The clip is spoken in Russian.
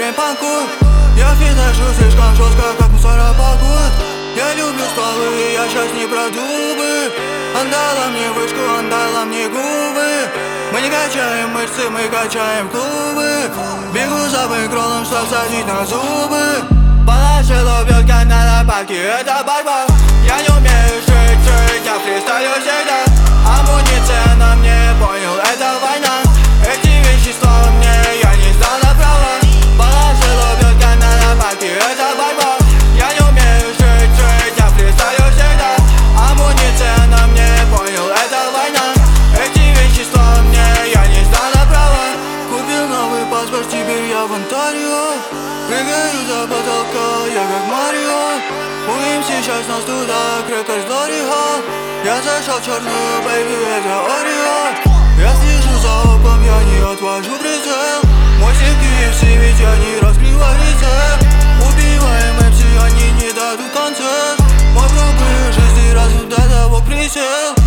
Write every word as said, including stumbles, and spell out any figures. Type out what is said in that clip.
время панку. Я финашу слишком жестко, как мусора пакут. Я люблю стволы, я сейчас не про дубы. Отдала мне вышку, отдала мне губы. Мы не качаем мышцы, мы качаем клубы. Бегу за бэкграундом, чтоб садить на зубы. Поначалу бьет, как на нападке, это борьба. Я не умею жить, жить, я фристайлю всегда. Амуниция на мне, понял, это война. Эти вещества мне, я не сдал направо. Поначалу бьет, как на нападке, это борьба. Я не умею жить, жить, я фристайлю всегда. Амуниция на мне, понял, это война. Эти вещества мне, я не сдал направо. Купил новый паспорт, теперь я в Онтарио. Прыгаю за потолка, я как Марио. Будем сейчас нас туда, крекер с Лориха. Я зашел в черную, бэйби, это Орео. Я слежу за опом, я не отвожу прицел. Мой сетки все, ведь я не раскрываю рецепт. Убиваем эм си, они не дадут концерт. Мой пробы шесть раз до того присел.